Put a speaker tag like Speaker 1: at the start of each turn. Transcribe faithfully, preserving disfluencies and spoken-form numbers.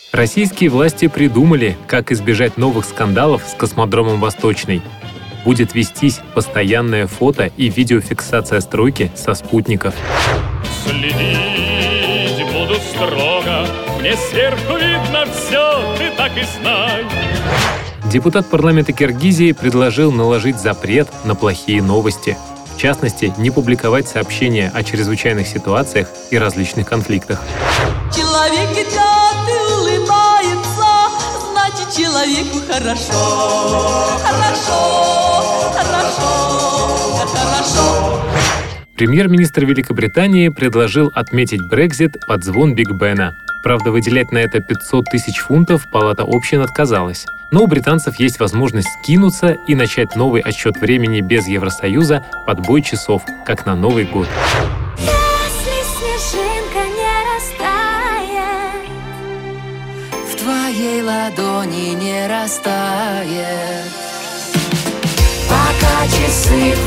Speaker 1: Российские власти придумали, как избежать новых скандалов с космодромом «Восточный». Будет вестись постоянная фото- и видеофиксация стройки со спутников.
Speaker 2: Следить буду строго, мне сверху видно все, ты так и знай.
Speaker 1: Депутат парламента Киргизии предложил наложить запрет на плохие новости. В частности, не публиковать сообщения о чрезвычайных ситуациях и различных конфликтах.
Speaker 3: Человек идет и улыбается, значит, человеку хорошо. Хорошо, хорошо, хорошо.
Speaker 1: Премьер-министр Великобритании предложил отметить Брексит под звон Биг Бена. Правда, выделять на это пятьсот тысяч фунтов Палата общин отказалась. Но у британцев есть возможность скинуться и начать новый отсчет времени без Евросоюза под бой часов, как на Новый год.
Speaker 4: Если снежинка не растает, в твоей ладони не растает, пока часы